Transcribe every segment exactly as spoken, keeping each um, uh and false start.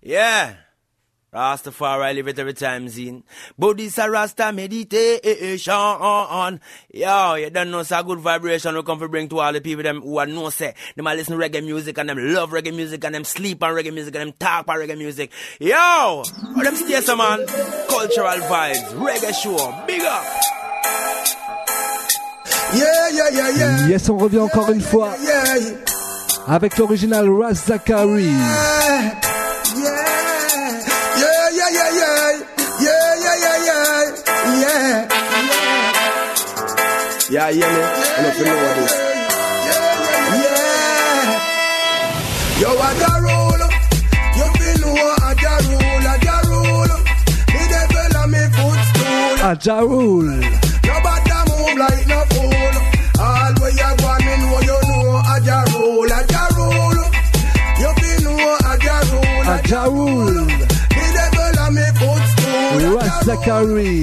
Yeah. Rastafari live it every time, zine. Buddhist a Rasta meditation. Yo, you don't know, it's a good vibration we come to bring to all the people them who are no say. Them a listen to reggae music and them love reggae music and them sleep on reggae music and them talk about reggae music. Yo, all them stay some man. Cultural vibes, reggae show, big up. Yeah, yeah, yeah, yeah. Yes, on revient encore une fois. Yeah, yeah. Avec l'original Ras Zachary. Yeah, yeah. Yeah, yeah, yeah, yeah, yeah, yeah, yeah, yeah, yeah, yeah, yeah, man. I don't know what this. Yeah, yo, I da roll, you feel no, I da roll, I da roll. The devil on me footstool. I da roll. Nobody move like no fool. All where you go, me know you know. I da roll, I da roll. You feel no, I da roll, I da roll. Ras Zachary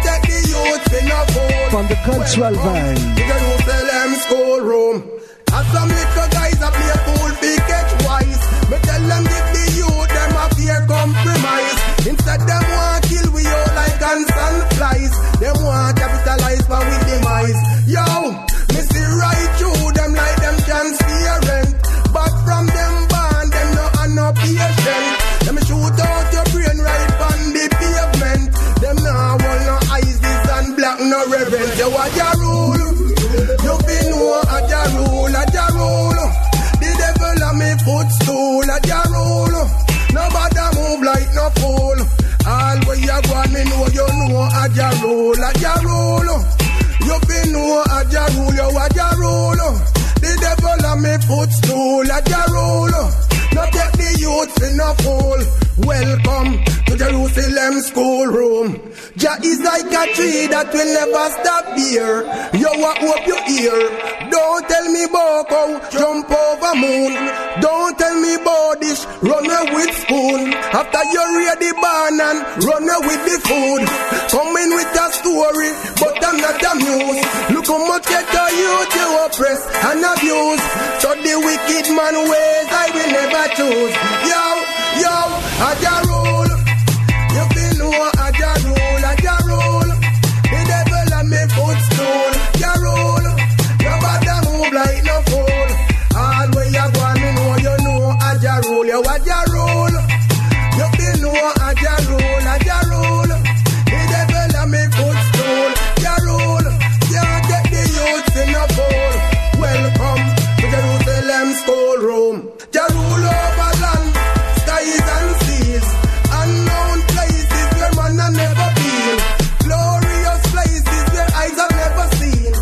from the cultural vibe. Jerusalem schoolroom. As some little guys a play fool, big catch wise. Me tell them give the youth them a fear compromise. Instead them want kill we all like ants and flies. Them want capitalize but we demise. Yo, me see right through them like them transparent. But from them band them no are no patient. Them shoot out your brain right on the pavement. Them now want no ISIS and black no reverend. You a ja rule. You been know a ja rule, a ja rule. The devil on me footstool, a ja rule. Nobody move like no fool. All where you go me know you know a ja rule, a ja rule. You been know a ja rule, you a ja rule. The devil on me footstool, a ja rule. Now take the youths in a fool. Welcome to Jerusalem schoolroom. Jah is like a tree that will never stop here. Yo, I hope you hear. Don't tell me about how jump over moon. Don't tell me about this run away with spoon. After you read the barn and run away with the food. Come in with a story, but I'm not amused. Look how much get the youth you oppress and abuse. So the wicked man ways I will never choose. Yo, yo, I ja rule. You feel no I ja rule, I ja rule. The devil on me footstool, ja rule. Nobody move like no fool. All where you go me know you know I ja rule, you a ja rule. You feel no I ja rule, I ja rule. The devil on me footstool, ja rule. Can't get the youths in a fool. Welcome to Jerusalem schoolroom. Ja rule over land, skies and seas, unknown places where man have never been, glorious places where eyes have never seen.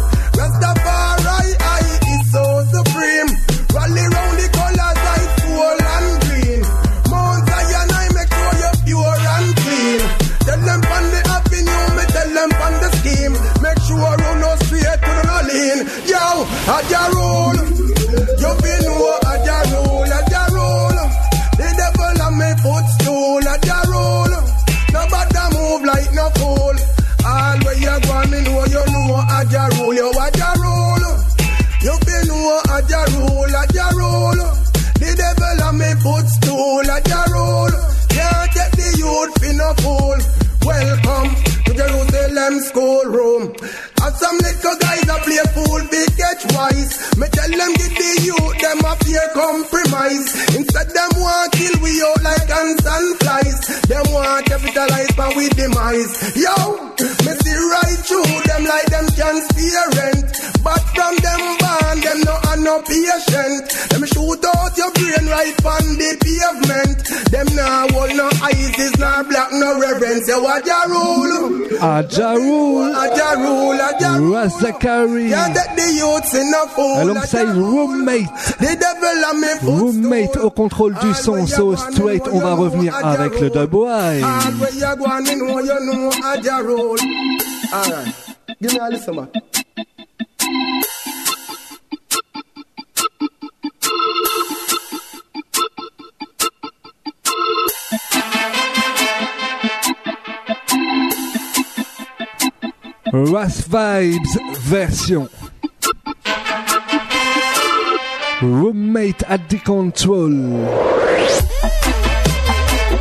Rastafari I is so supreme. Rally round the colors like gold and green. Mount Zion I make sure you're pure and clean. Tell them on the avenue, me tell them on the scheme. Make sure you no straight to the lean. Yo, a ja rule. You been know a ja rule, a ja rule. The devil on me footstool, a ja rule. Nobody move like no fool. All where you go, me know you know a ja rule, you a ja rule. You been know a ja rule, a ja rule. The devil on me footstool, a ja rule. Can't take the youth for no fool. Welcome to Jerusalem schoolroom. As some little guys a play fool, big catch wise. Me tell them get the youth, them a fear compromise. Instead them want kill we out like ants and flies. Them want capitalize but we demise. Yo, me see right through them like them transparent. But from them band, them no are no patient. Them shoot out your brain right on the pavement. Them now hold no ISIS, nor black, no reverence. You a ja rule. A ja rule. A ja rule, a ja rule. Ras Zachary. Can't take the youths in a fool. Alongside Roommate. The devil on me footstool. Roommate au contrôle du son, so straight. On va revenir avec le Dubwise. All where you go and me know you know a ja rule. Alright, give me a listen, man. Ras Vibes version Roommate at the control.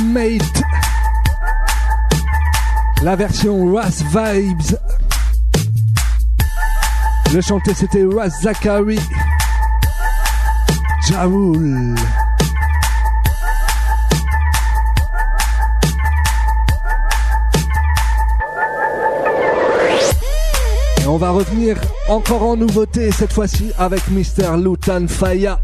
Mate. La version Ras Vibes. Le chanté c'était Ras Zachary. Jaoul. Et on va revenir encore en nouveauté cette fois-ci avec mister Lutan Fyah.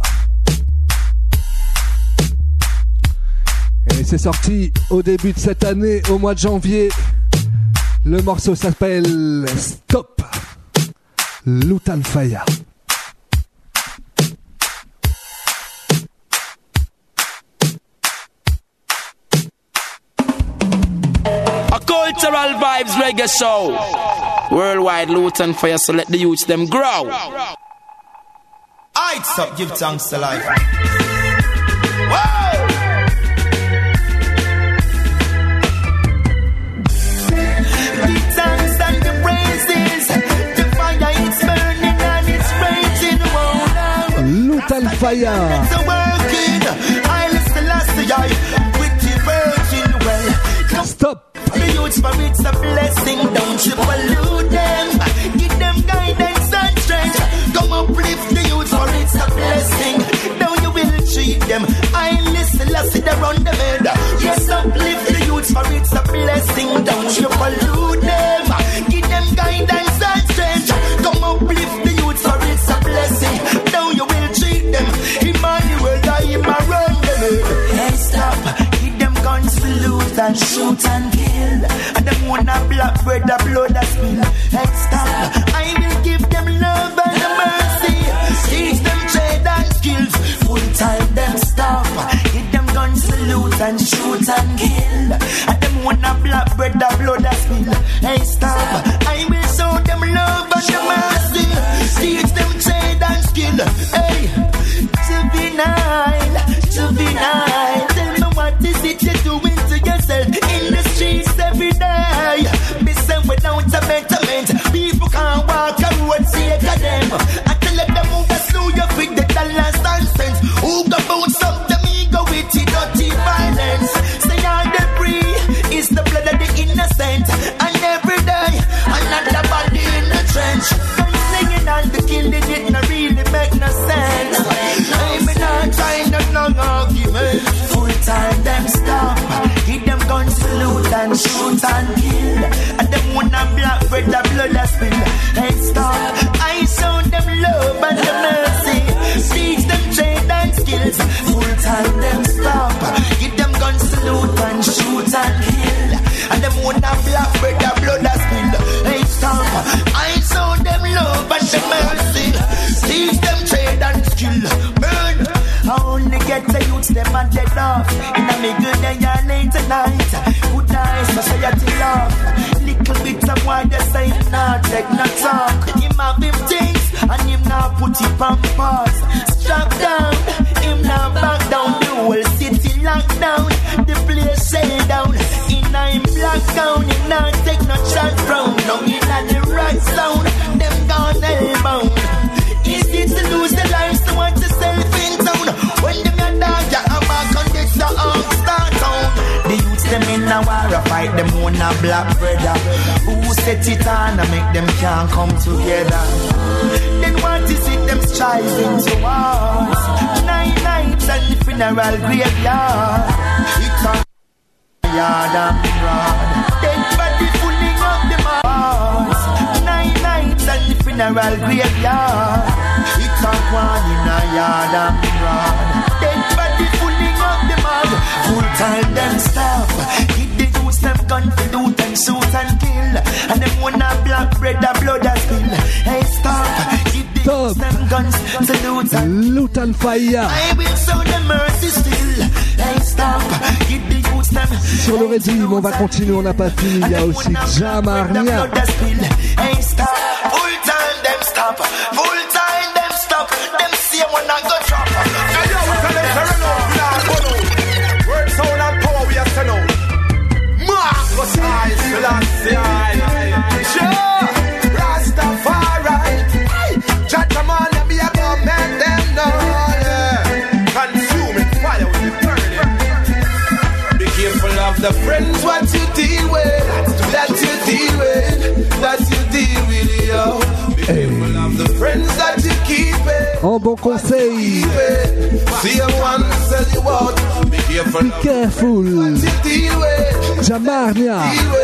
Et c'est sorti au début de cette année, au mois de janvier. Le morceau s'appelle Stop. Lutan Fyah. A cultural vibes reggae show. Worldwide Lutan Fyah, so let the youths them grow. I'd stop, give thanks to life. Whoa! The thanks and the praises. The fire is burning and it's raging. Lutan Fyah. It's working. I listen last year. Pretty virgin well. Stop. The youths for it's a blessing. Don't you pollute them. Give them guidance and strength. Come uplift the youths for it's a blessing. Now you will treat them. I listen last year on the bed. Yes, uplift the youths for it's a blessing. Don't you pollute them. Give them guidance and strength. Come uplift the youths for it's a blessing. Now you will treat them. Emmanuel, I am around them. Hey, stop. Give them guns to loot and shoot and kill. And them wanna black bread, the blood that spill. Hey, stop. I will give them love and mercy. Teach them trade and skills. Full time them stop. Give them guns to loot and shoot and kill. And them wanna black bread, the blood that spill. Hey, stop. I will show them love and mercy. Teach them trade and skill. Hey, juvenile, juvenile. Tell me what is it you're doing to yourself in the streets every day? Be sent without a betterment. People can't walk a road, sake of them. I tell them move the slow, you fit the dollars and cents. Who go bounce up the ego with the dirty violence? Say all the free is the blood of the innocent. And every day, another body in the trench. Them singing and the killing, it not really make no sense. I'm not trying to long argument. Full time them stop. Give them guns to loot and shoot and kill. And them wanna black bread, the blood that spill. Hey, stop. I show them love and the mercy. Teach them trade and skills. Full time them stop. Give them guns to loot and shoot and kill. And them wanna black bread, the blood that spill. Hey, stop. I show them love and the mercy. Teach them trade and skill. Burn. I only get the youths, them and dead off. In a me good day and late tonight. Good night, society love. Little bit of why they say not take no talk. Him have him things, and him now put it on pause. Strap down, him now back down. The whole city locked down. The place shut down. In a him black down, him now take no shot from. Now in a the right sound, them gone hellbound. Easy to lose the lives to want yourself in town. When them your dog, ya am back on this the arm start town. The youths them in a war, a fight them on a black brother. Who set it on and make them can't come together. Then what is it them striving towards? Nine nights and the funeral graveyard. It's a yard and broad. Dead body fooling up the mars. Nine nights and the funeral graveyard. It's a one in a yard and broad. Dead body fooling up the mud. Full time them stop. Give the youths them gun to loot and shoot and kill. And them wanna black bread the blood that spill. Hey stop. Give the youths them guns to loot and Lutan Fyah. I will show them mercy still. Hey stop. Give the youths them. Sur le Redim, on va continuer, on n'a pas fini. Il y a aussi Jamarnia. Hey stop. Full time them stop. Full time them stop. Them see when I go drop. Hey yo, we tell them to run out, not go out. Word, sound and power we are send out. Marcus eyes, Selassie eyes. Sure, Rastafari. Judgment, let me about men them know. Consuming fire with the burning. Be careful. the friends what you deal with, that you deal with, that you deal with, yo. Be careful of the friends that you keep it. En bon conseil. See a one sell you out. Be careful. Be careful. What you deal with. Jamarnia.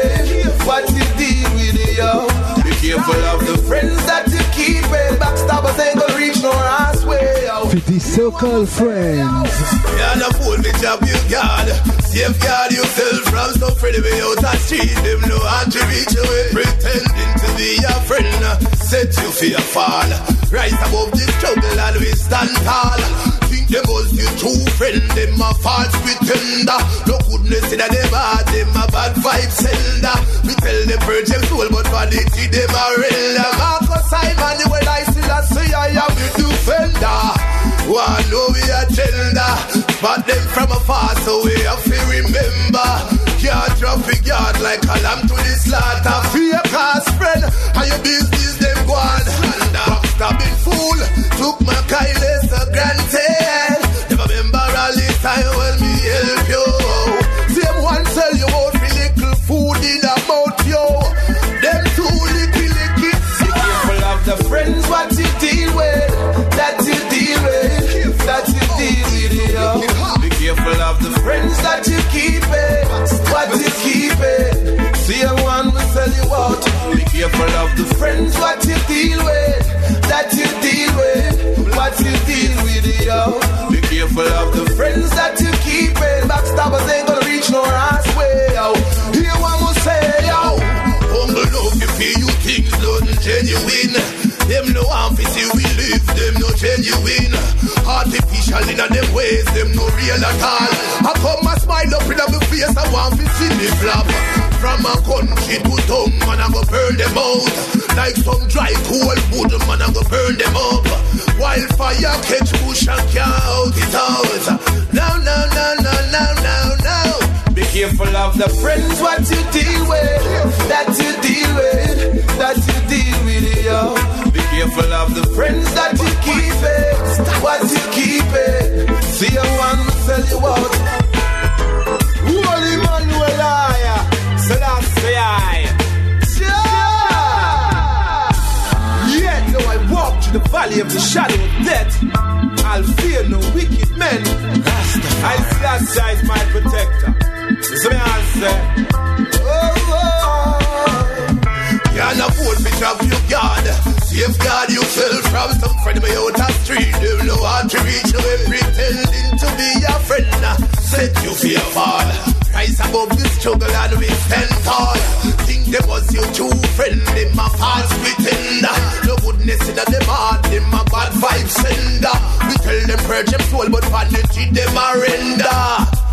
What you deal with, yo. Be careful of the friends that you keep it. Backstabbers ain't gonna reach no ass way, yo. fifty so-called friends. Yeah, the phone me job you guard. Safeguard yourself from some friend way out the street. Them no want to reach away. Pretending to be your friend. Set you for your fall. Rise above the struggle and we stand tall. Think them was your true friend. Them a false pretender. No goodness in a them heart. Them a bad vibe sender. We tell them purge them soul but vanity them a real. Marcus Simon the way I still a say I am the defender. One know we a gender. But them from afar so we have to remember. Can't drop a yard like a lamb to the slaughter. Fear cast friend and your business them go on. Backstabbing fool took my kindness for granted. Never remember all this time when me help you. Same one tell you about the little food in a mouth yo. Them two little licky. Be careful of the friends what you deal with. That you deal with. That you deal with yo. Be careful of the friends that you keep it. What you keep it. See a one will sell you out. Be careful of the friends what you deal with. That you deal with. What you deal with yo. Be careful of the friends that you keep it. Backstabbers ain't gonna reach no ass way yo. Here one will say yo. Humble love you feel you things not genuine. Them no want to see we live, them no genuine. Artificial in them ways, them no real at all. I come and smile up in my face, I want to see me flap. From a country to tongue, man, I go burn them out. Like some dry cool wood, man, I go burn them up. Wildfire catch bush and can't out it out. Now, now, now, now, now, now, now. Be careful of the friends what you deal with. That you deal with. That you deal with, yo. Be careful of the friends that you keep it. What you keep it. See a one will sell you out. Holy Manuel I. So that's the I. Yet though I walk through the valley of the shadow of death, I'll fear no wicked men. I see that size my protector. So me answer. Oh, oh. You're not fool me drop your guard. Safeguard yourself from some friend me out the street. Them no want to reach away pretending to be your friend. Set you for your fall. Rise above the struggle and we stand tall. Think them was your true friend. Them a false pretender. No goodness in them heart. Them a bad vibe sender. We tell them purge them soul but vanity them a render.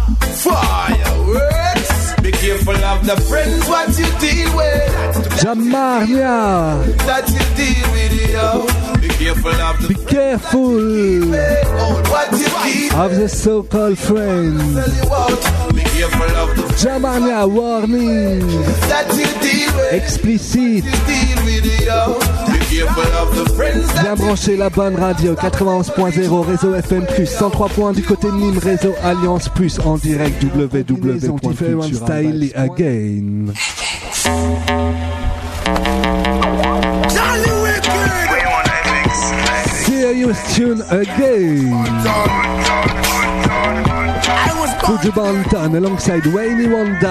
Fireworks. Be careful of the friends what you deal with. Jamarnia. That you deal with, yo. Be careful of the Be careful what you keep of the so-called friends. Be careful of the Jamarnia warning. that you deal with. Explicite. You deal with, yo. Be careful of the friends that Bien branché la bonne radio quatre-vingt-onze point zéro réseau F M plus cent trois points du côté de Nîmes réseau Alliance plus en direct w w w point culture style again. Serious tune again. Buju Banton alongside Wayne Wonder.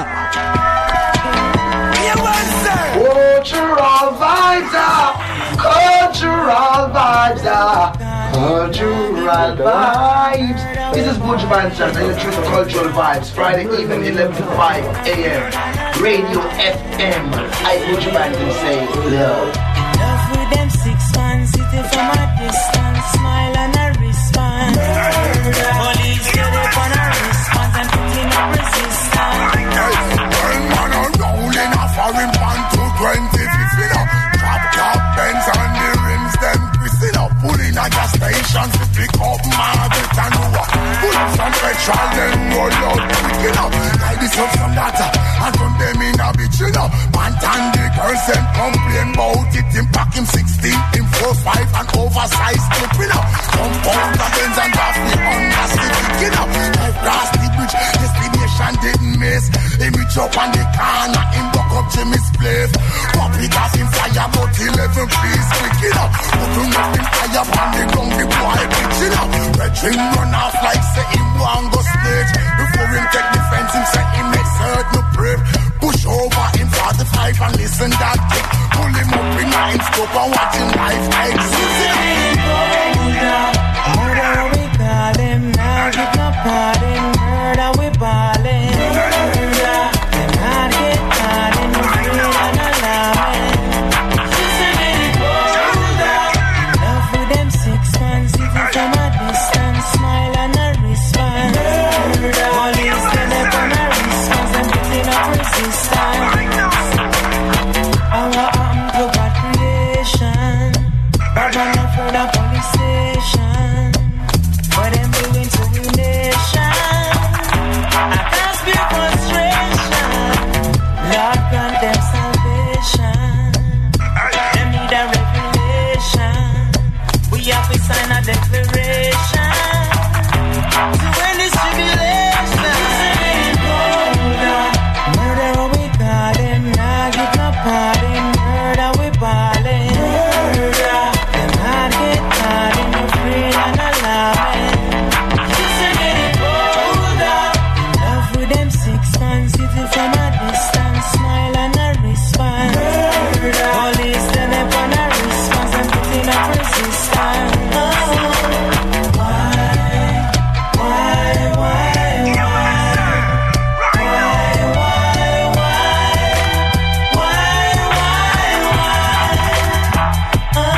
Cultural vibes are, cultural vibes are, cultural vibes. This is Buju Banton and you're true to Cultural Vibes. Friday evening, eleven to five a.m. Radio F M. I Buju Banton say love. Love with them six man, sitting from a distance, smile and a response. Police get up on a response and putting up resistance. Burn man a rolling a foreign pan to twenty fifteen up. Top top Benz on the rims, them twisting up. Pulling at the station to pick up Margaret and Noah. Pull up some petrol, then roll out picking up. Guide this up some data and turn them in a bitch, you know. Pantan the girls them complain about it. Him pack him sixteen, him four five and oversized clipping up. Compound the Benz and Daphne on the stick, you know. Drive past the bridge, destination didn't miss. Him up on the corner, him buck up Jimmy's place. Pop it off in fire, but eleven please quick it up. Put him up in fire on the ground, the boy bitch it up. Red ring run off like say him want go stage. Before him take defense, him say him make certain brave. Push over him forty-five and listen that kick. Pull him up in him scope and watch him life exit. Murder we call him, now get no pardon. Murder we ballin'. Murder, them hard get caught in the field and alarming. Love with them six man sitting from a distance, smile and a respond. Police get up on a response and putting up resistance. Our arm to God creation, but I'm not for the police station. What them doing to the nation? I can't speak frustration. Lord grant them salvation. Them need a revelation. We have to sign a declaration to end this tribulation. Murder we call them, now give no pardon. Murder we ballin'. Murder, them hard get caught in the free and alarming. Love with them six man sitting from a distance, smile and a respond. Police then up on a response and putting up resistance. Oh, why, why, why, why, why, why, why, why, why, oh,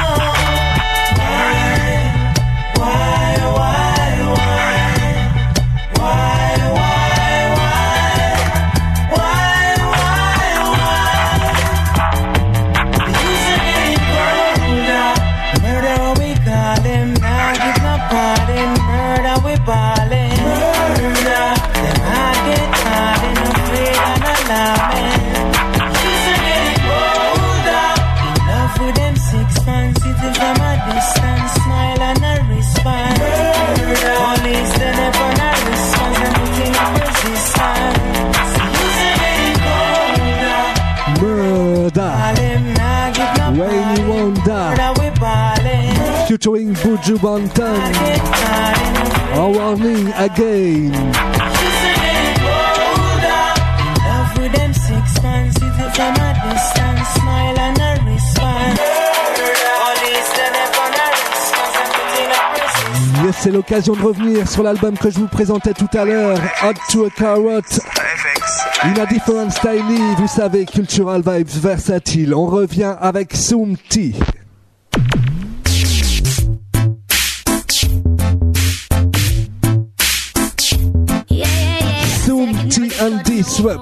why, why, why, why, why, why? Rainy Wonder featuring Buju Banton. A warning again. Yes, c'est l'occasion de revenir sur l'album que je vous présentais tout à l'heure, Hot to a Carrot. In a different style, vous savez, cultural vibes versatile. On revient avec Soomti. Yeah, yeah, yeah. Soomti and Disrupt.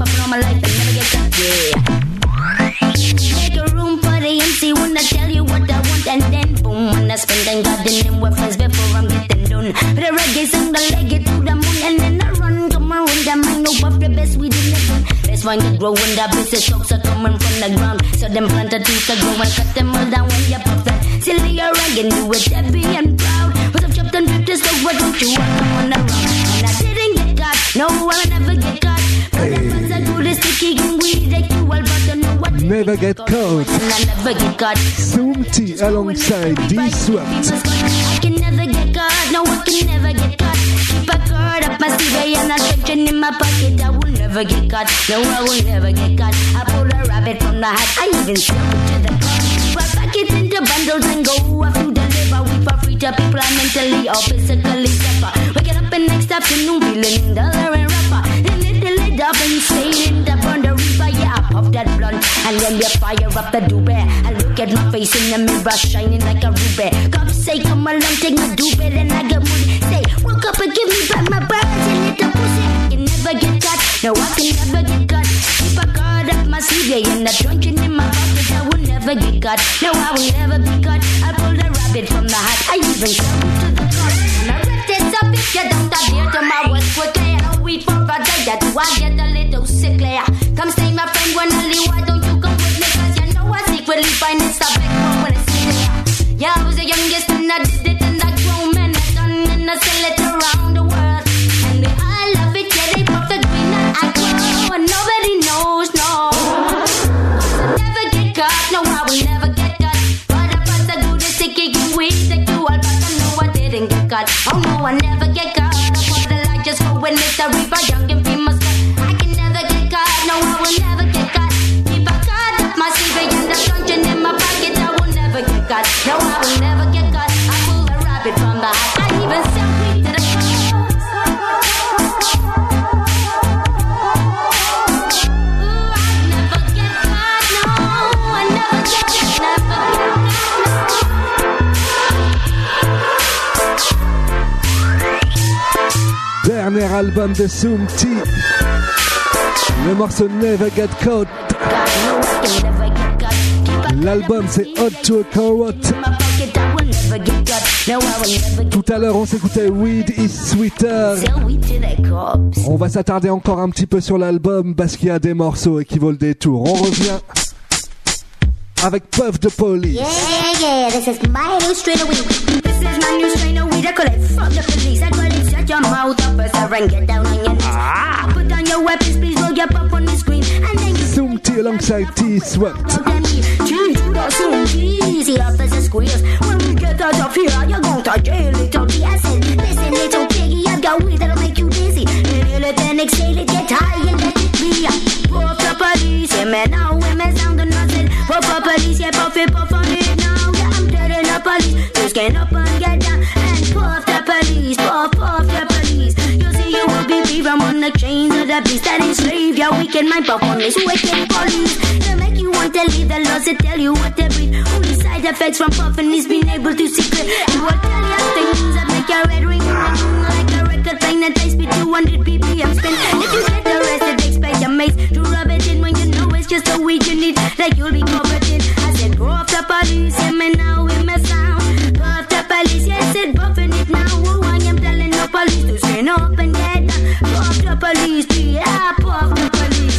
Make a room for the M C when I tell you what I want, and then boom, when I spend and gardening with friends before I'm getting done. The reggae sing the leg it to the moon, and then I run, come on, with the man, no puff the best we did never. Best one get grow when the business talks are coming from the ground. So them plant a trees to grow and cut them all down when you puff that. Silly or reggae, do it happy and proud. But I've chopped and ripped this, so what don't you want to run around? And I didn't get caught, no, I'll never get caught. But the ones I do this sticky and weed, they do all but don't know what. Never get caught. Never get caught. Soomti alongside Disrupt. I can never get caught. No, I can never get caught. Keep a card up my sleeve and a stretching in my pocket. I will never get caught. No, I will never get caught. I pull a rabbit from the hat. I even slip it to the car. But pack it into bundles and go off to deliver. We for free to people mentally or physically suffer. We get up in next afternoon feeling dollar and rapper. Then little it up and stay in the burn the reaper. Yeah, I pop that blunt. And then you fire up the doobie. I look at my face in the mirror, shining like a ruby. God say, come along, take my doobie, then I get moody. Say, walk up and give me back my birds and little pussy. I can never get caught, no, I can never get caught. Keep a card up my sleeve, and a drunken in my pocket. I will never get caught, no, I will never be caught. I pull the rabbit from the hat, I even come to the car. And I ripped it up if you don't adhere to my words quickly. I don't wait for a day that I get a little sickly. Come stay my friend, when I leave, why don't you come with me? Cause you know I secretly find it stop back home when I see it. Yeah, I was the youngest and I did it and I grown man. I done and I sell it around the world. And they all love it, yeah, they pop the green and I grow. And over Dernier album de Soomti. Le morceau Never Get Caught. L'album c'est Hot to a Carrot. Tout à l'heure on s'écoutait Weed is Sweeter. On va s'attarder encore un petit peu sur l'album parce qu'il y a des morceaux qui vaut le détour. On revient avec Puff the Police. Yeah, yeah, this is my new strain of weed. This is my new strain of weed. I call it fuck the police. I call it shut your mouth up first and get down on your knees. Ah. Put down your weapons, please roll your pop on the screen. And then you Soomti alongside T-Swept. Easy officer squeals. When we get out of here, you're going to jail, little B. I said, listen, little piggy, I've got weed that'll make you dizzy. Inhale it, then exhale it, get high and let it be. Puff the police, yeah, man, now women sound the nothing. Puff the police, yeah, puff it, puff on it now. Yeah, I'm dead in the police. Just get up and get down and puff the police, puff, puff the police. You see, you will be free from on the chains of the beast that enslave your weekend mind. Puff on this wicked police. They make you want to leave the laws that tell you what to breathe. Only side effects from puffing is being able to secret. It will tell you things that make your red ring like a record playing that takes me two hundred B P M spin. If you get arrested, expect your mates to rub it in when you know it's just a weed you need, like you'll be covered in. I said, grow up the police, yeah, man, now in my sound. Puff the police, yeah, I said, buffing it now. Oh, I am telling the police to stand up and get down. Puff the police, yeah, puff the police.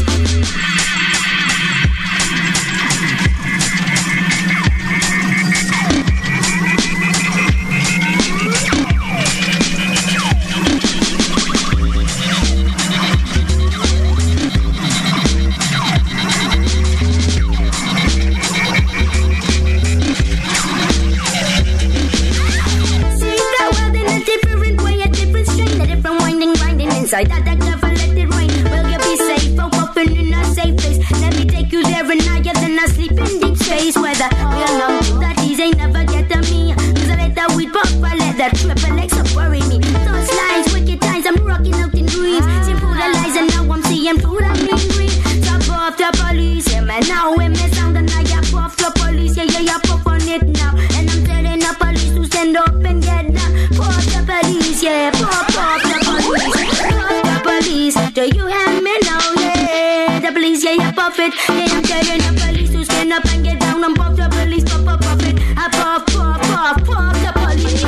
Inside that deck, never let it rain. Will you be safe or walking in a safe place? Let me take you there and higher than I sleep in deep space. Where the real long that these ain't never get to me. Cause I let that weed pop, I let that triple X up worry me. Thoughts, lies, wicked times, I'm rocking out in dreams. See through the lies and now I'm seeing through that mean green. Top off the police, yeah man, now we miss sound and I got puff the police, yeah yeah yeah, puff on it now. And I'm telling the police to stand up and get down. Puff the police, yeah, puff, puff the police. Do you have me now? Yeah, the police, yeah, yeah, puff it. Yeah, I'm telling the police to stand up and get down and puff the police, puff, puff, puff it. I puff, puff, puff, puff the police.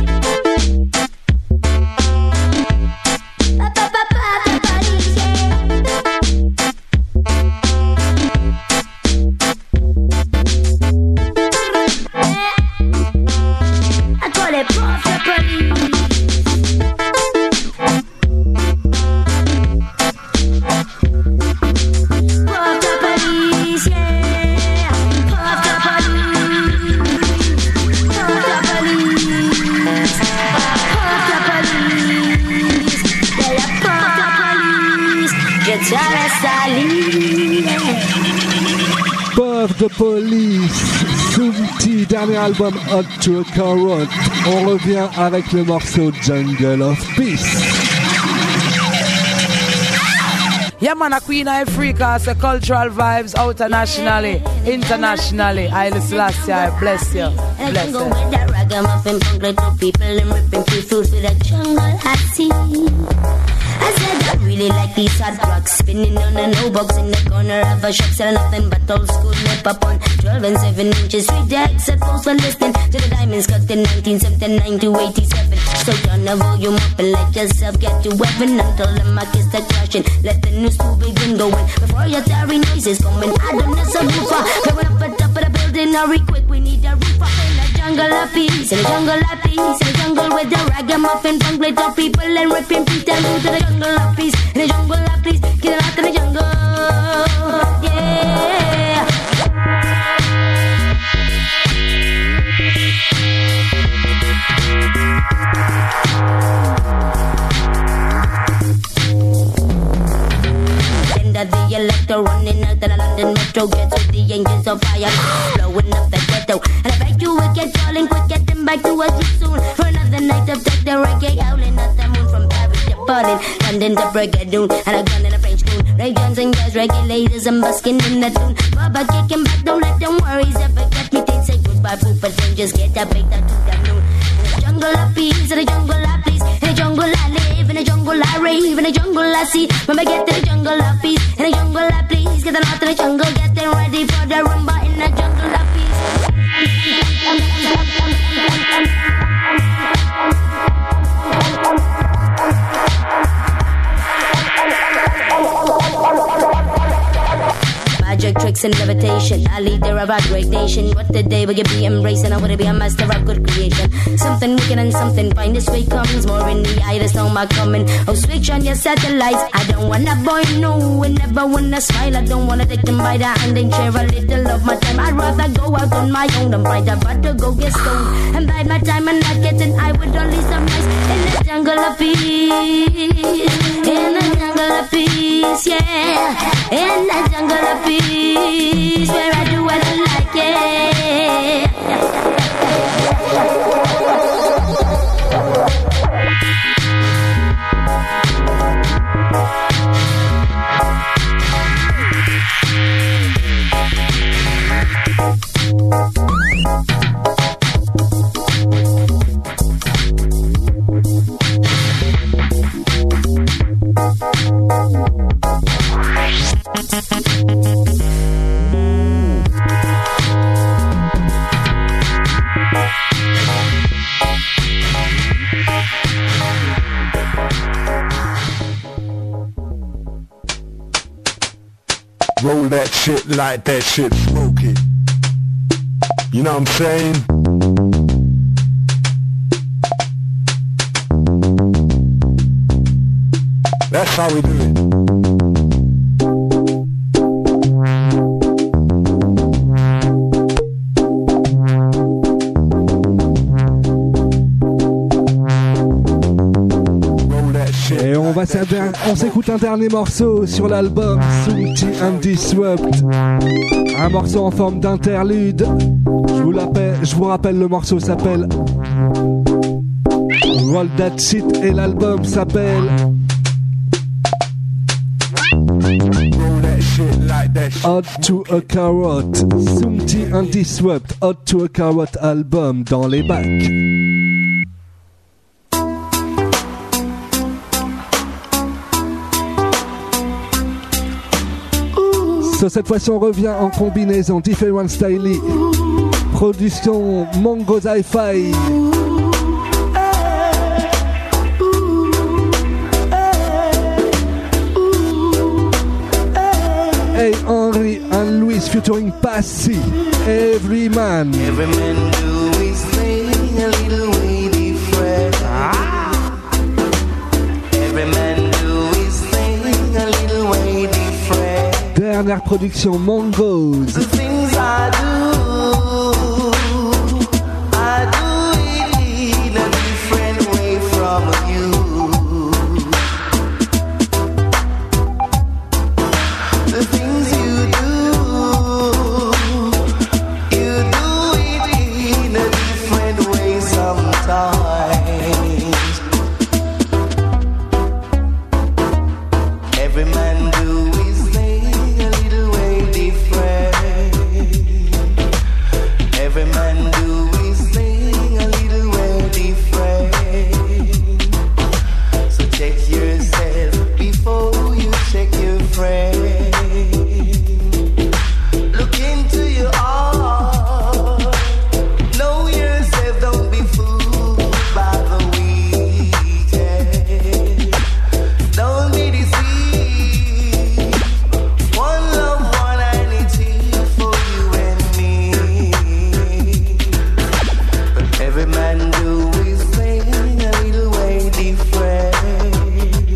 Puff, puff, puff, puff the police, yeah. I call it puff the police. Puff the Police, Soomti, dernier album Hot to a Carrot. On revient avec le morceau Jungle of Peace. Yeah, man, a Queen of Africa, so cultural vibes out nationally, internationally. I Selassie, I bless you, bless you. Ragamuffin, little people and ripping free food for the jungle I see. I said I really like these hot rocks, spinning on a no box in the corner of a shop, selling nothing but old school nip up on twelve and seven inches. Three decks at post for listening to the diamonds cut in nineteen seventy-nine to eighty-seven. So turn the volume up and let yourself get to weapon until the mic is the crashing. Let the news to begin going before your tarry noises coming. I don't know some roofer going up at top of the building. Hurry quick, we need a roofer in the jungle of peace, in the jungle of peace, in the jungle with the ragamuffin punk little people and ripping feet and move to the jungle of peace, in the jungle of peace, get out in the jungle, yeah. The electro running out of the London metro gets with the engines of fire, blowing up the ghetto. And I bet you will get falling quick, getting back to us soon for another night of tech, the reggae howling at the moon from Paris to Berlin, London to Brigadoon, and a gun and a French tune. Ray guns and gas, regulators and busking in the tune. Baba kicking back, don't let them worries ever get me. Think say goodbye, poop, but then just get that baked out to the noon. In the jungle of peace, in the jungle of peace, in the jungle I live, in the jungle rave in the jungle I see. When we get to the jungle of peace, in the jungle of please, get out to the jungle, getting ready for the rumba in the jungle of peace. Magic tricks and levitation, I lead the rabbi great nation. What the day will you be embracing? I would be a master of good creation. Something wicked and something fine. This way comes more in the eye. There's no more coming. Oh, switch on your satellites. I don't wanna boy no, and never wanna smile. I don't wanna take them by the hand and share a little of my time. I'd rather go out on my own than find a butter go get stoned and bide my time and not getting I would only some nice in the jungle of peace, in the jungle of peace, yeah, in the jungle of peace. Where I do what I like, yeah. Roll that shit like that shit, smoke it. You know what I'm saying? That's how we do it. Et on va s'ader- on s'écoute un dernier morceau sur l'album Salty and Disrupt. Un morceau en forme d'interlude. Je vous l'appelle, je vous rappelle, le morceau s'appelle Roll That Shit et l'album s'appelle Hot to a Carrot. Salty and Disrupt, Hot to a Carrot album dans les bacs. So, cette fois-ci on revient en combinaison Different Style, production Mongo's Hi-Fi. Hey Henry and Louis featuring Passy, Every Man. Every man do his thing a little way different. Ah. Every man do his thing a little way different. Dernière production Mongo's. The things I do, I do it in a different way from you. The things you do, you do it in a different way sometimes. Every man do his thing a little way different. Every man do his thing a little way different. So check yourself before you check your friend. Look into your heart. Know yourself, don't be fooled by the weekend. Don't be deceived. One love, one identity for you and me. But every man do his thing a little way different.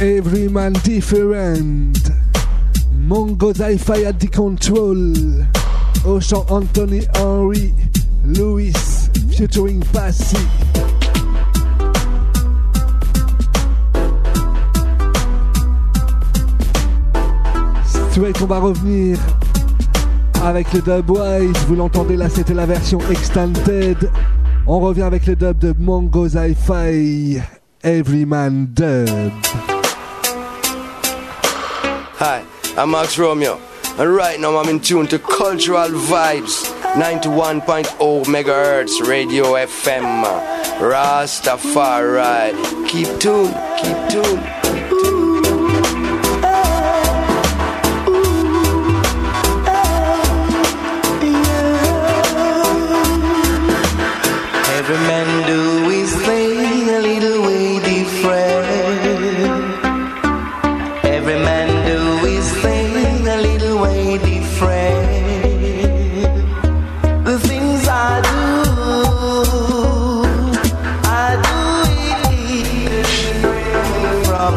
Every man different. Mongo Hi-Fi at the control. Au chant Anthony Henry Louis featuring Passy. Straight, on va revenir avec le Dubwise. Vous l'entendez là, c'était la version extended. On revient avec le dub de Mongo Hi-Fi. Every man dub. Hi, I'm Max Romeo, and right now I'm in tune to Cultural Vibes, ninety-one point oh megahertz Radio F M. Rastafari, keep tuned, keep tuned. Every man do his thing a little way different. Every man do his thing a little way different. The things I do, I do it from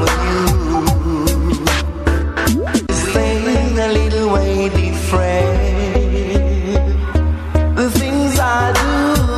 you. This thing a little way different. The things I do,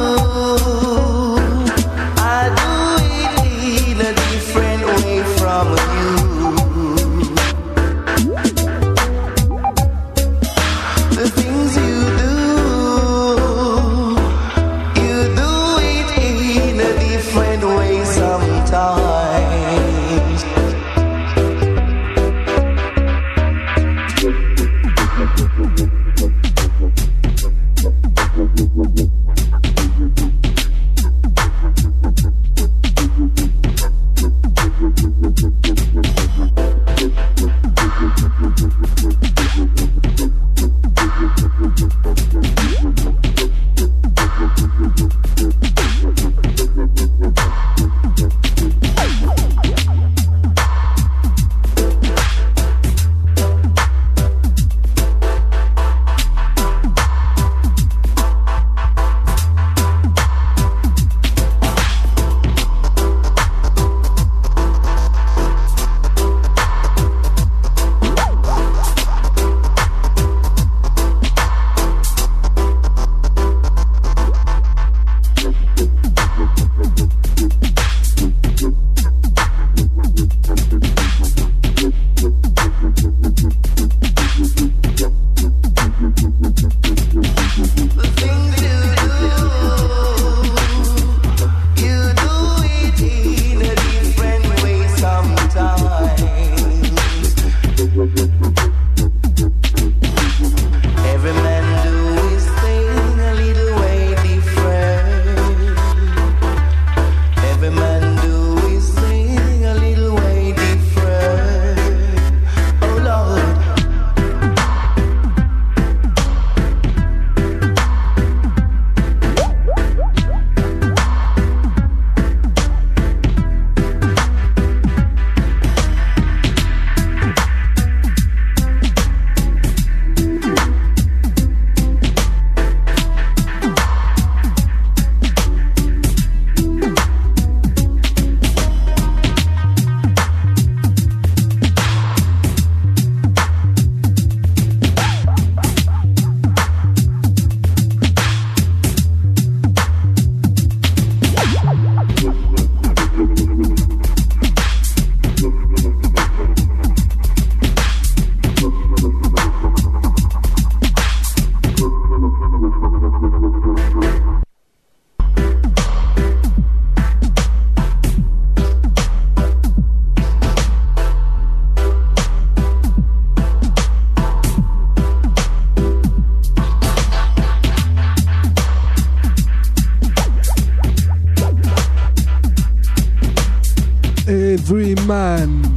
Man,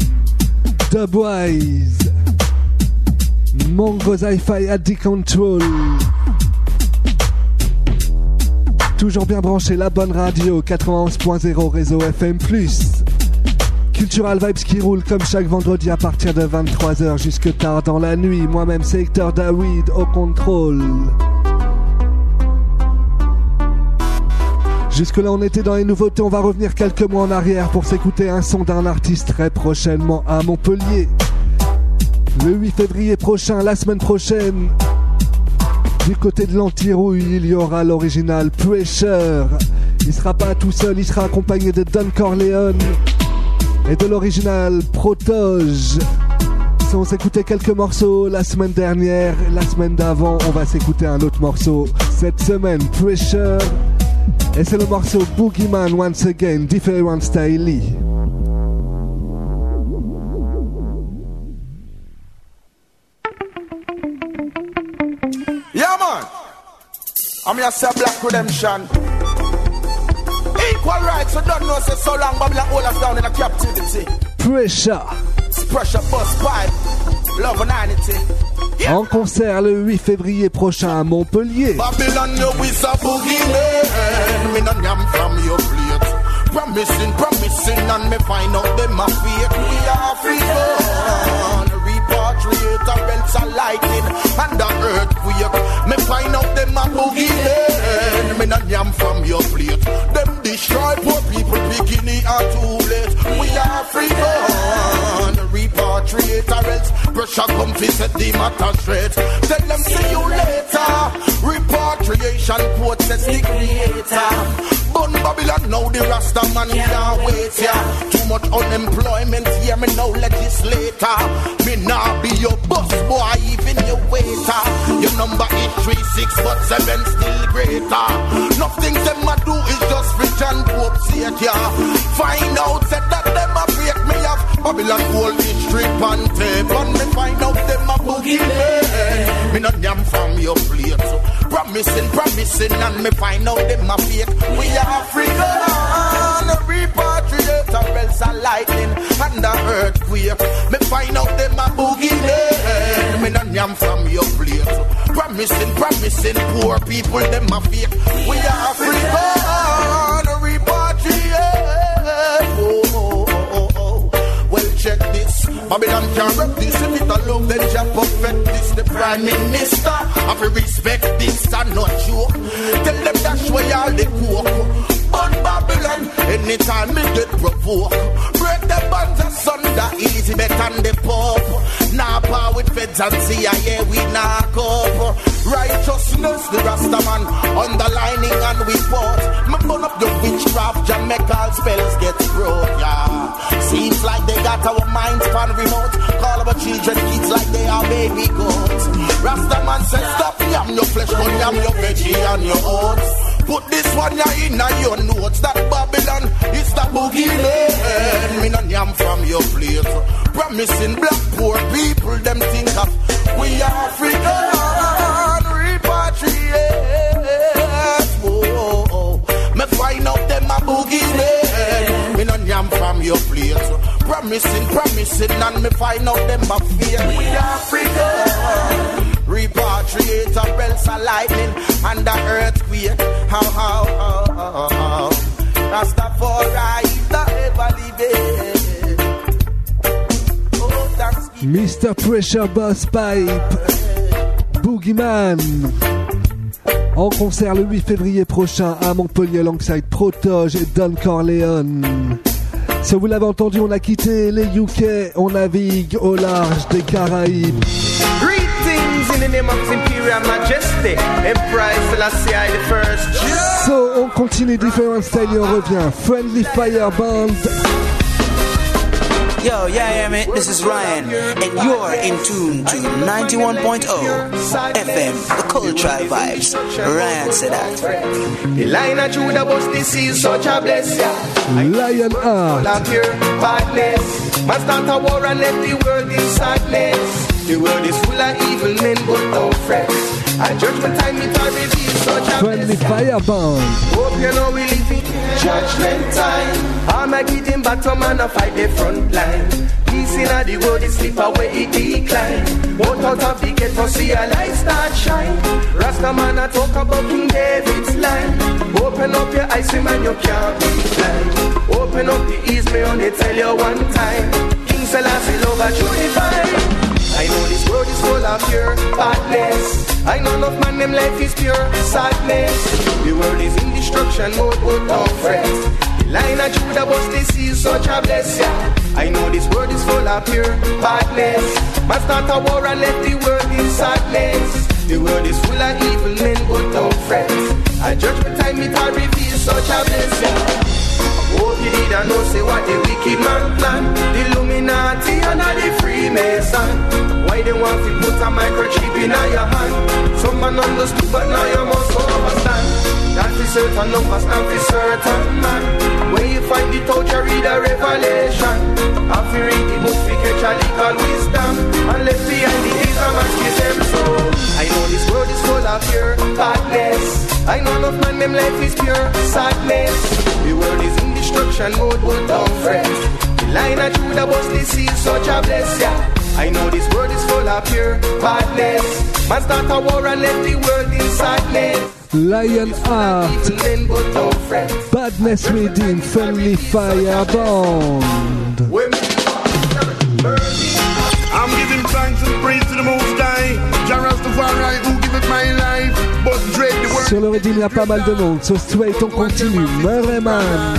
Dubwise, Mongo Hi-Fi at the control. Toujours bien branché, la bonne radio, quatre-vingt-onze point zéro réseau F M plus. Cultural Vibes qui roule comme chaque vendredi à partir de vingt-trois heures jusque tard dans la nuit. Moi-même c'est Hector David au contrôle. Jusque-là, on était dans les nouveautés. On va revenir quelques mois en arrière pour s'écouter un son d'un artiste très prochainement à Montpellier. Le huit février prochain, la semaine prochaine, du côté de l'Antirouille, il y aura l'original Pressure. Il sera pas tout seul, il sera accompagné de Don Corleone et de l'original Protoge. Si on s'écoutait quelques morceaux la semaine dernière, la semaine d'avant, on va s'écouter un autre morceau. Cette semaine, Pressure. Et c'est le morceau Boogeyman Once Again, Different Style. Yeah, man. I'm here to say Black Redemption. Equal rights, so don't know, say so long Babylon hold us down in a captivity. Pressure. Pressure bus pipe. Love and unity. Yeah. En concert le huit février prochain à Montpellier. Babylon, you is a boogeyman. Me no yam from your plate. Promising, promising, and me find out them a fake. We are African. Repatriate or else a lightning and the earthquake. Me find out them a boogeyman. Me no yam from your plate. Them destroy poor people, bikini are too late. We are African. Repatriate or else pressure come fi set the matter straight. Tell them see you later. Repatriation quote says the creator. Bun Babylon now the Rasta man can't wait ya. Yeah. Too much unemployment here, me no legislator. Me nah be your boss boy, even your waiter. Your number is three six but seven still greater. Nothing them a do is just rich and poor set ya. Find out said that them a break me off. Babylon whole history pan tape. And me find out them a boogeyman. Me not yam from your plate. Promising, promising, and me find out them a fake. We are African, repatriate or else a lightning and a earthquake. Me find out them a boogeyman. Me not yam from your plate. Promising, promising, poor people them a fake. We are African, repatriate. Oh, oh, oh, oh. Well, check this. Babylon can't rep this. If it alone, then jump perfect this. The Prime Minister, I feel respect this and not joke. Tell them that's why all the coke. On Babylon, anytime me get provoked. Break the bonds asunder, easy bet and the pop. Now power with feds and C I A, we knock up. Righteousness, the Rastaman, underlining and we fought. Me burn up the witchcraft, Jamaica spells get broke, yeah. Seems like they got our minds pan remote. Call our children kids like they are baby goats. Rastaman says stop yam your flesh, but yam your veggie and your oats. Put this one ya in your notes. That Babylon is the boogeyman. Me no yam from your plate. Promising black poor people them think of we are African repatriate. Oh, oh, oh. Me find out them a boogeyman. Me no yam from your plate. Promising, promising, and me find out them a fear. We are African. Repatriate or else a lightning and the earthquake. How, how, how, how, how. Rastafari is the ever living. Oh, that's Mister Pressure Boss Pipe, Boogeyman. En concert le huit février prochain à Montpellier alongside Protoge et Don Corleone. Si vous l'avez entendu, on a quitté les U K, on navigue au large des Caraïbes. Greetings in the name of His Imperial Majesty, Emperor Selassie I the First. So, on continue Different Style et on revient. Friendly Fire Band. Yo, yeah, yeah, man, this is Ryan, and you're in tune to ninety-one point oh F M, the Cultural Vibes. Ryan said that. The line of Judah was this is such a blessing. Lion Art. Love your badness. Man start a war and let the world in sadness. The world is full of evil men, but don't fret. At judgment time, it will reveal such a Friendly Fire Band. Hope you know we live in judgment time. Armageddon bottom and a fight the front line. Peace in the world, it slip away, it decline. Walk out of the ghetto, see a light start shine. Rasta man a talk about King David's line. Open up your eyes, man, you can't be blind. Open up the ears, me only tell you one time. King Selassie love a true divine. I know this world is full of pure badness. I know enough man, them life is pure sadness. The world is in destruction mode, but no friends. The line of Judah was this is such a blessing. I know this world is full of pure badness. Man start a war and left the world in sadness. The world is full of evil men, but no friends. A judgment time it a reveal such a blessing. Oh, you didn't know, say what the wicked man plan. The Illuminati and the Freemason. Why they want to put a microchip in your hand? Some man understood, but now you must understand. That for certain numbers and for certain man. When you find it out, you read a revelation. After you read the book, you catch a legal wisdom. And left behind the Islam and schism soul. I know this world is full of pure badness. I know enough man, them life is pure sadness. The world is in destruction mode, but don't fret. The line of Judah was this is such a blessing. I know this world is full of pure badness. Man start a war and left the world in sadness. Lion Heart, Badness Within, Friendly Fire Bond. I'm giving thanks and praise to the Most High. Jah Rastafari who give it my life. But dread the world. Sur le Redeem, il y a pas mal de monde. So straight, on continue. Murray Man.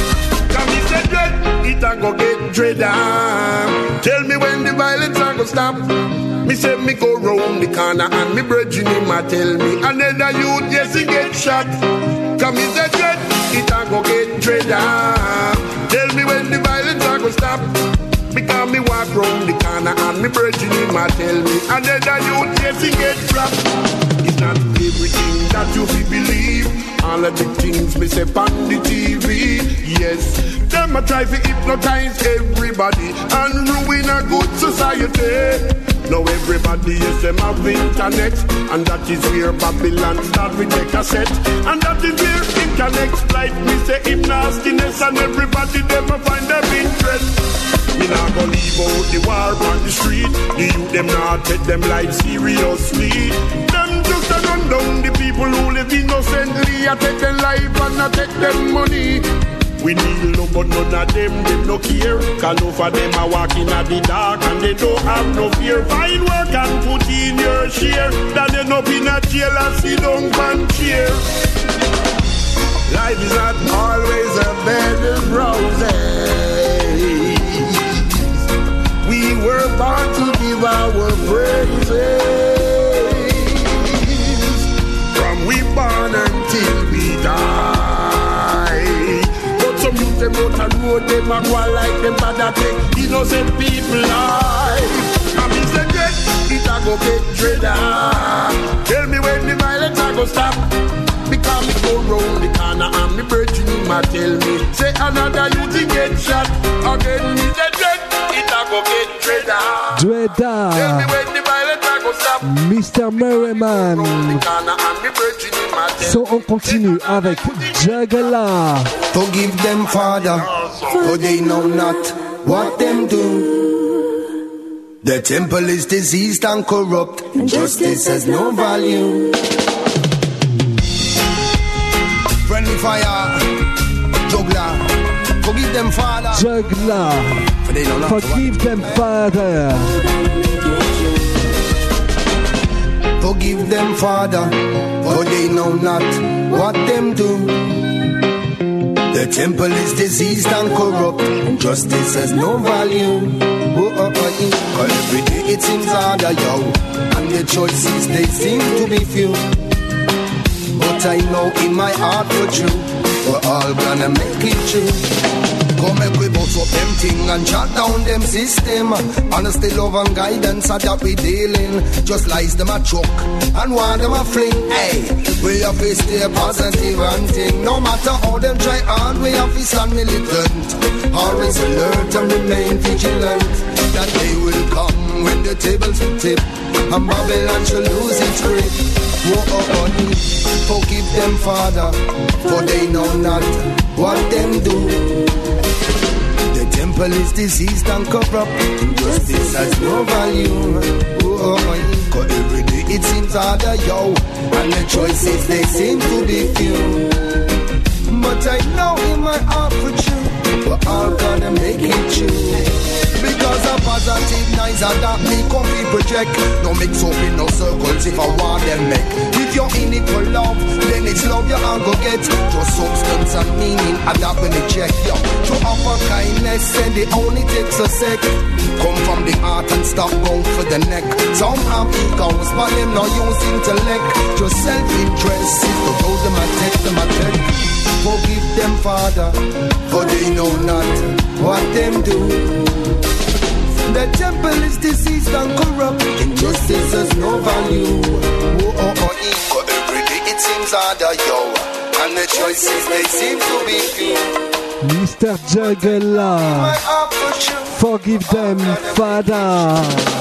It a go get dreader. Tell me when the violence a go stop. Me say me go round the corner and me brethren him a tell me another youth yes he get shot. Come me say dread, it a go get dreader. Tell me when the violence a go stop. Because me walk round the corner and me brethren him a tell me another youth yes he get dropped. It's not everything that you fi believe. All of the things me say on the T V. Yes, them a try to hypnotize everybody and ruin a good society. Now everybody is them have internet, and that is where Babylon start with the cassette. And that is where internet like me say him nastiness, and everybody them a find them interest. Me not go leave out the war on the street. The youth them not take them life seriously. Them just a run down the people who live innocently. I take their life and I take them money. We need love but none of them, them no care. Cause no for them are walking at the dark and they don't have no fear. Find work and put in your share. That end up in a jail and sit down and cheer. Life is not always a bed of roses. We were born to give our praises. From we born until we die. Some youth them out and road, them a go like them bad a take innocent people life. And me say dread, it a go get dreader. Tell me when the violence a go stop. Because me go round the corner and me brethren him a tell me say another youth he get shot. Again me say dread, it a go get dreader. Dreader. Tell me when the violence a go stop. Mister Merriman. So on continue avec Juggler. Forgive them, Father, for they know not what them do. The temple is diseased and corrupt, and justice has no value. Friendly fire, Juggler. Forgive them, Father. Juggler. For they know not Forgive them, Father. Forgive them, Father, for they know not what them do. The temple is diseased and corrupt, and justice has no value. Oh, oh, oh, cause every day it seems harder, yo, and the choices they seem to be few. But I know in my heart for true, we're all gonna make it true. Come make we bust up them thing and shut down them system. Honesty, love and guidance are that we dealing. Just lies them a choke and want them a fling. Hey, we have to stay positive and think. No matter how them try hard, we have to stand militant. Always alert and remain vigilant. That day will come when the tables will tip and Babylon shall lose its grip. Whoa, oh, oh, forgive them, Father, for they know not what them do. The temple is diseased and corrupt, justice has no value. Oh, cause every day it seems harder, yo, and the choices they seem to be few. But I know in my heart for true, we're all gonna make it true. Because a positive, nice things are that me come be project. No mix up in no circles if I want them make. If you're in it for love, then it's love you are go get. Just substance and meaning, adapt when you check. Yo, to offer kindness, and it only takes a sec. Come from the heart and stop going for the neck. Some have egos, but them no use intellect. Just self-interest, if to go them and take them and take. Forgive them, Father, for they know not what them do. The temple is diseased and corrupt. Injustice has no value. Oh, oh, oh, equal every day it seems harder, yo. And the choices they seem to be few. Mister Juggler, forgive them, Father.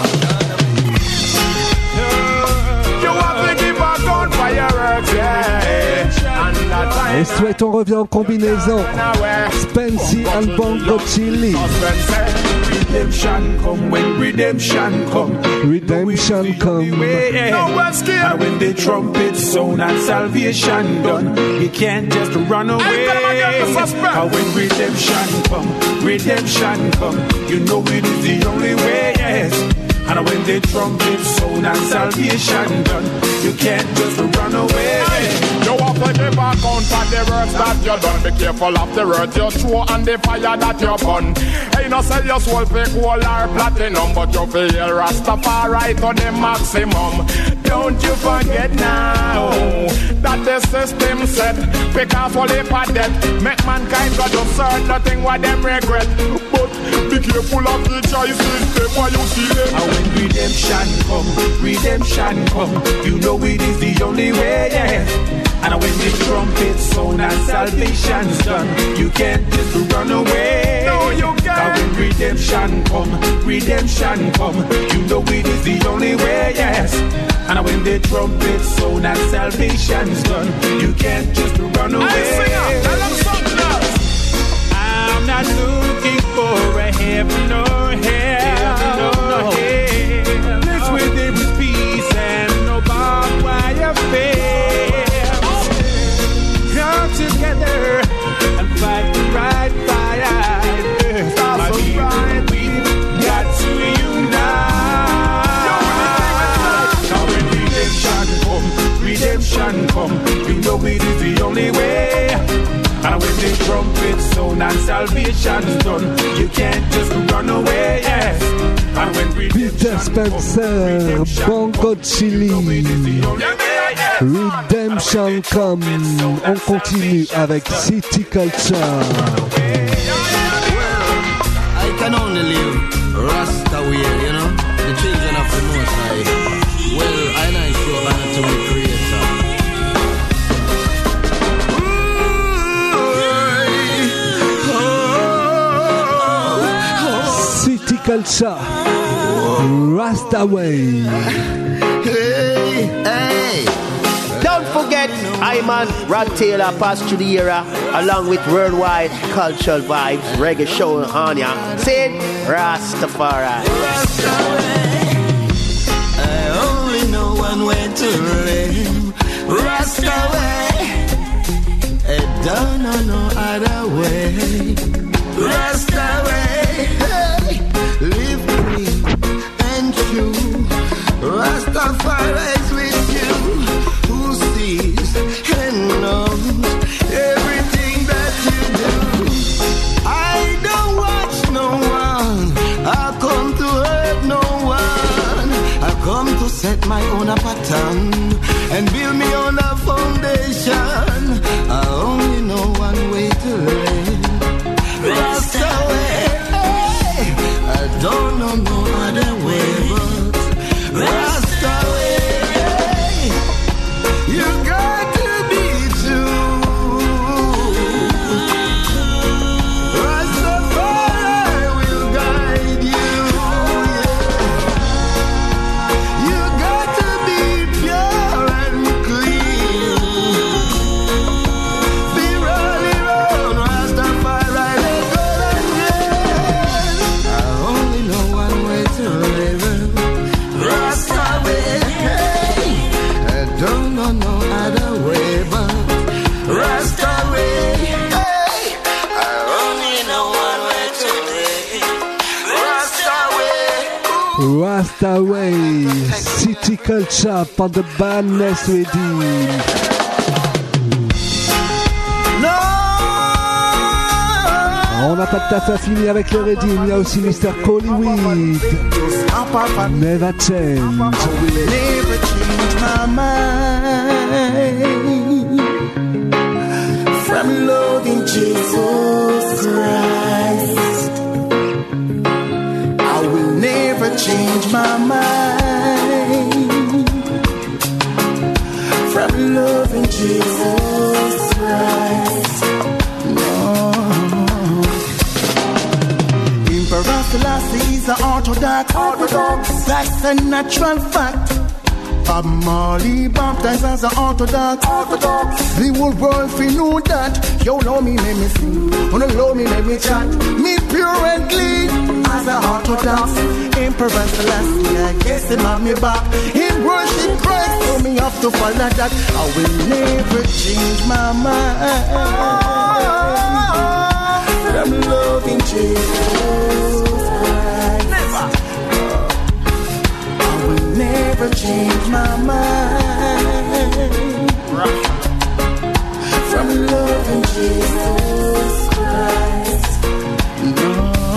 Et souhaite, on revient en combinaison. Spency and Bongo Chili. Redemption come when redemption come. Redemption come. And when the trumpet sound and salvation done, you can't just run away. And when redemption come, redemption come, you know it is the only way, yes. And when the trumpet sound and salvation done, you can't just run away. You have to give account for the words that you done. Be careful of the words you throw and the fire that you burn. Hey, no sell your soul for gold or platinum, but you feel Rastafari to the maximum. Don't you forget now that the system said, because all the debt make mankind go do certain thing what them regret. But be careful of the choices, them why you see them. And when redemption come, redemption come, you know it is the only way, yeah. And when the trumpet sound and salvation's done, you can't just run away. No, you can't. And when redemption come, redemption come, you know it is the only way, yes. And when the trumpet sound and salvation's done, you can't just run away. Hey, singer, tell them something else. I'm not looking for a heaven or hell, no, no. This where there is peace and no barbed wire fence. Come together and fight the right fight. That's right. We've got to unite. Now when redemption come, redemption come, you know it is the only way. And when the trumpet sound and salvation's done, you can't just run away, yes. And when Peter Spencer, Bongo Chili, Redemption Come. On continue avec City Culture. I can only live Rasta way, you know, the children of the Most High. Well, I know it's your honor to be creator. Culture, Rasta way. Hey, hey. Don't forget, I'm on Rod Taylor passed through the era along with Worldwide Cultural Vibes Reggae Show on ya. Say Rastafari. I only know one way to live. Rastaway. I don't know no other way. Rastaway. Live free and true. Rastafari is with you. Who sees and knows everything that you do. I don't watch no one. I come to hurt no one. I come to set my own pattern and build me on a foundation. I only know one way to live. Rastaway. I don't know no other way but Rasta way. You got to be true. Rastafari will guide you. You got to be pure and clean. Be rolling around Rastafari. Only know one way to live. Rastaway, City Culture for the Badness Redeem. On n'a pas de taf à finir avec le Redeem, il y a aussi mister Collyweed. Never change. Never change my mind from loving Jesus Christ. I will never change my mind from loving Jesus Christ. No. Emperor Selassie is an orthodox. Orthodox. That's a natural fact. Bob Marley baptized as an orthodox. Orthodox. The whole world fi know that. Yo, know me, make me sing. Wanna know me, make me chat. Me pure and clean as an orthodox. Emperor Selassie, I guess him have me back. In worship Christ, so me have to follow that. I will never change my mind from loving Jesus Christ. Never. I will never change my mind from loving Jesus Christ. No.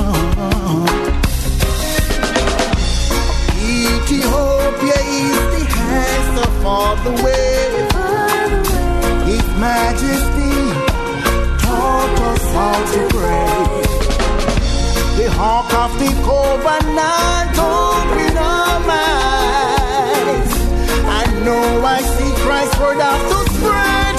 Ethiopia is the hands of all the way. His Majesty taught us how to pray. The hawk of the covenant open our minds. I know I see Christ's word have to spread.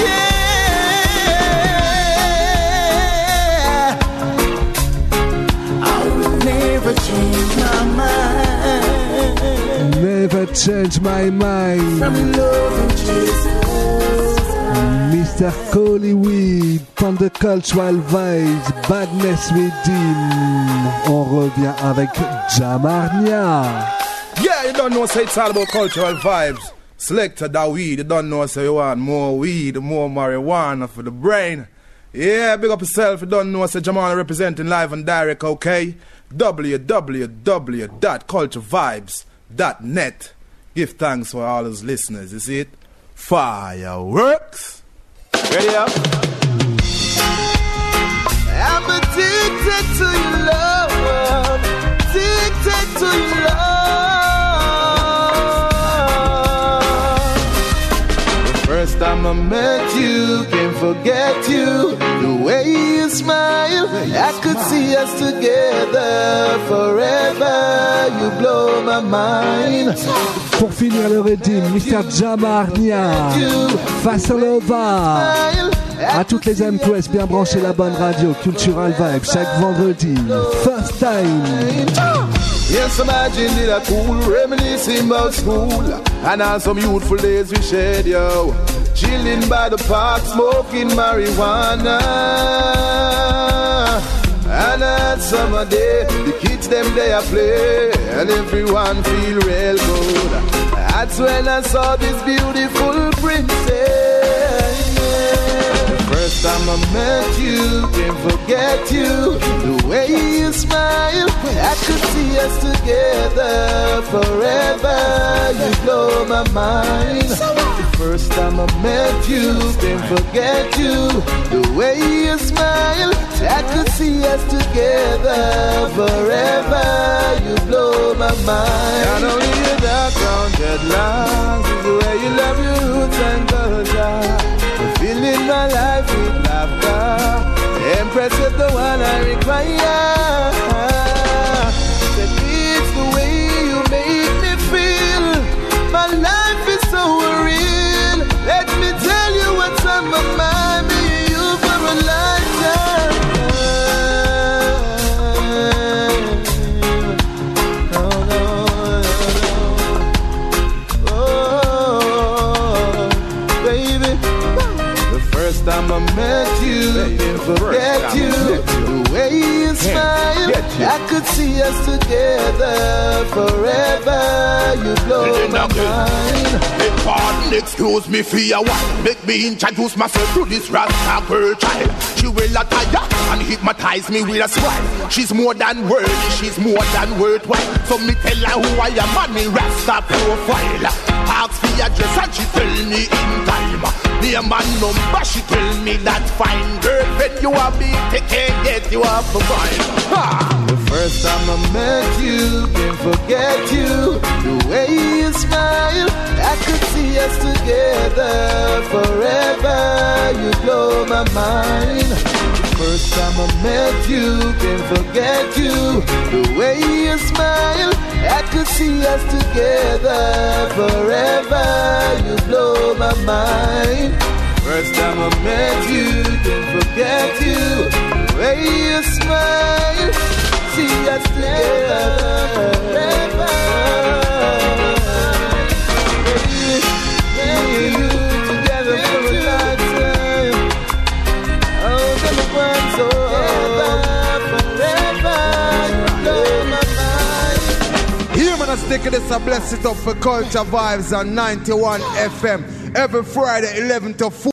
Yeah. I will never change my mind. Never change my mind. From loving Jesus. mister Collyweed, from the Cultural Vibes, Badness Redeem. On revient avec Jamarnia. Yeah, you don't know, say it's all about cultural vibes. Selector that weed, you don't know, say you want more weed, more marijuana for the brain. Yeah, big up yourself, you don't know, say Jamarnia representing live and direct, okay? w w w dot culture vibes dot net. Give thanks for all those listeners, you see it? Fireworks! Ready up? I'm addicted to your love, addicted to your love. The first time I met you, can't forget you. The way you smile, I could see us together forever. You blow my mind. Pour finir le Redeem, mister Jamarnia, Fasalova. À toutes les Empress, bien brancher la bonne radio, Cultural Vibe, chaque vendredi. First time. Yes, imagine it a cool, reminiscing about school. And on some youthful days we shared, yo. Chilling by the park, smoking marijuana. And that summer day, the kids them they a play, and everyone feel real good. That's when I saw this beautiful princess. The first time I met you, can't forget you. The way you smile, I could see us together forever. You blow my mind. The first time I met you, can't forget you. The way you smile, I could see us together forever. You blow my mind. Not only your dark brown dreadlocks, is the way you love your roots and culture. I'm filling my life with laughter. Empress is the one I require. That it's the way you make me feel. My life is so real. Let me tell you what's on my mind. Me and you for a lifetime. us together forever. You blow my mind. Hey, pardon, excuse me for your while. Make me introduce myself to this Rasta girl child. She will attire and hypnotize me with a smile. She's more than worthy, she's more than worthwhile. So me tell her who I am and me Rasta profile. Ask for your address and she tell me in time. Name and number, she tell me that fine girl. When you are big, they can't get you off the mind. Ha! The first time I met you, can't forget you. The way you smile, I could see us together forever. You blow my mind. The first time I met you, can't forget you. The way you smile, I could see us together forever. You blow my mind. First time I met you, can't forget you. The way you smile, see us together forever. Yeah, you together for a lifetime. Oh, gonna burn so forever. You blow my mind. Here, man, I stick this, I bless it up for Culture Vibes on ninety-one F M every Friday, eleven to four.